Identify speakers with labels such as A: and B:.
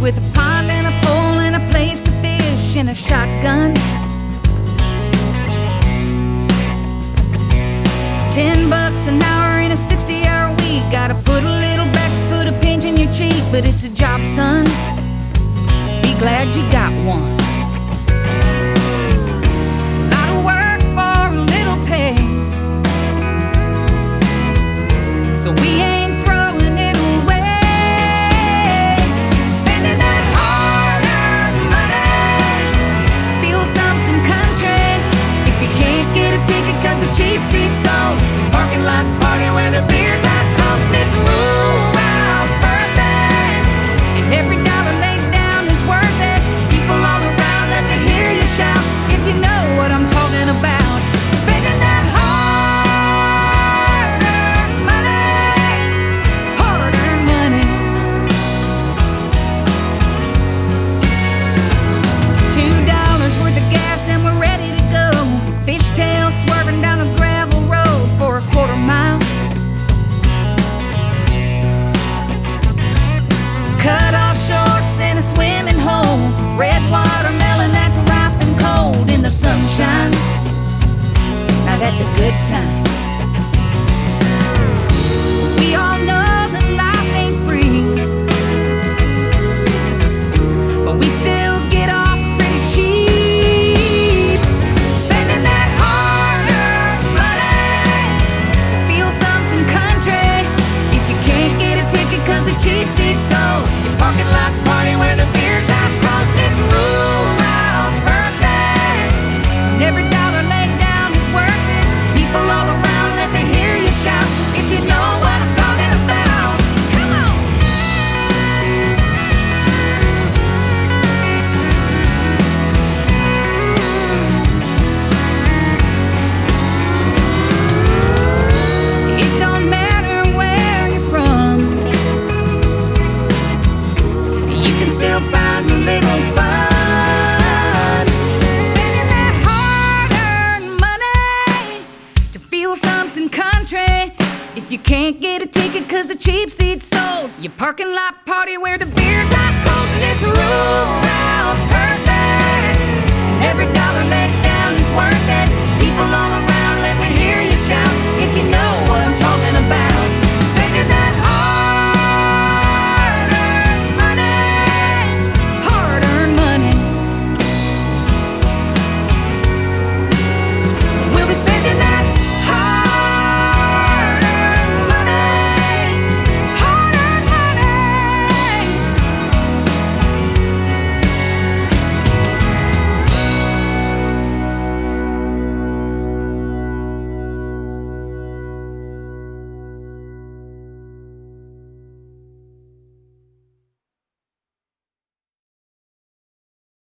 A: with a pond and a pole and a place to fish and a shotgun. $10 an hour in a 60-hour week. Gotta put a little back to put a pinch in your cheek, but it's a job, son. Be glad you got one. A lot of work for a little pay, so we ain't throwing it away. Spending that hard-earned money, feel something country. If you can't get a ticket 'cause the cheap seat's sold, parking lot party where the beer's ice cold. It's rule-out birthday, and every dollar laid down is worth it. People all around, let me hear you shout if you know what I'm talking about. Spending that hard-earned money, hard-earned money. $2 worth of gas and we're ready to go. Fishtail swerving down a gravel road for a quarter mile. Cut off shorts and a swimming hole. Red watermelon that's ripe and cold in the sunshine. Now that's a good time. We all know that life ain't free, but we still get off pretty cheap. Spending that hard-earned money to feel something country. If you can't get a ticket 'cause the cheap seat's sold, your parking lot party where the beer's ice cold. It's rule-out birthday, and every dollar laid down is worth it. People all around, let me hear you shout if you know what I'm talking about. Come on. It don't matter where you're from, you can still find a little fun. Spending that hard-earned money to feel something country. If you can't get a ticket 'cause the cheap seat's sold, your parking lot party where the beer's ice cold.